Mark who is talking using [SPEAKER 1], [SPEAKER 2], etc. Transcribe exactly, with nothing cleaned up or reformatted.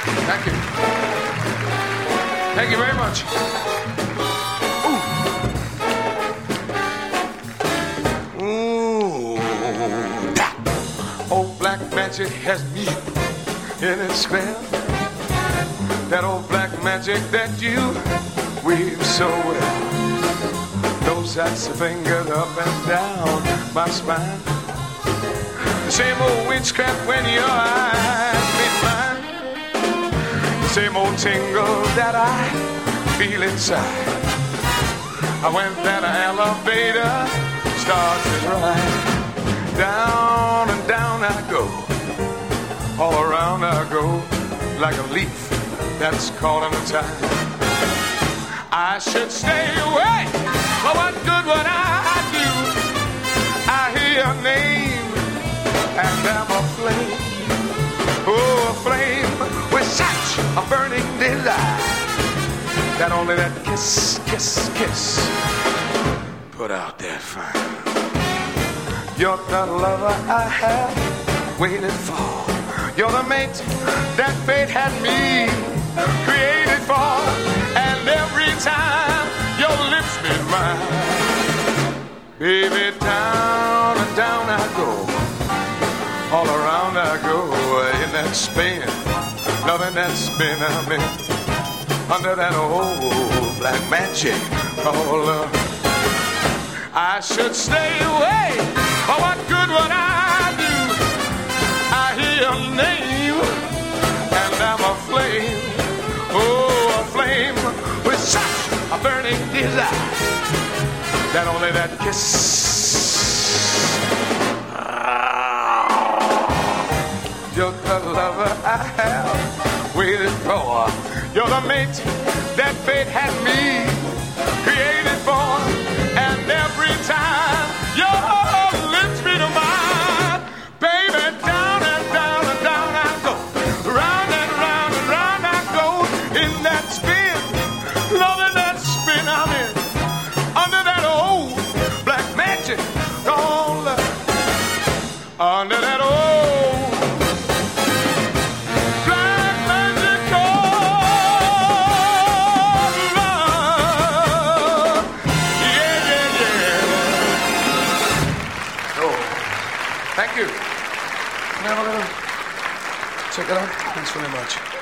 [SPEAKER 1] Thank you. Thank you very much. Ooh. Ooh. That old black magic has me in its spell. That old black magic that you weave so well. Those that's the fingers up and down my spine. The same old witchcraft when your eyes meet mine. The same old tingle that I feel inside. When that elevator starts to ride. Down and down I go. All around I go. Like a leaf that's caught in the tide. I should stay away. But what good would I do? I hear your name and I'm aflame. Oh, aflame with such a burning desire that only that kiss, kiss, kiss put out that fire. You're the lover I have waited for. You're the mate that fate had me created for. And every time your lips meet mine, baby, down and down I go. All around I go in that spin, loving that spin I'm in. Under that old black magic called love. I should stay away, but what good would I do? I hear your name, and I'm aflame. Oh, aflame with such a burning desire that only that kiss. You're the lover I have waited for. You're the mate that fate had me created for. And every time your lips meet mine, baby, down and down and down I go. Round and round and round I go in that spin, loving that spin I'm in. Under that old black magic called love. Under that old black magic called love. Yeah, yeah, yeah. Oh, thank you. Can I have a little? Check it out. Thanks very much.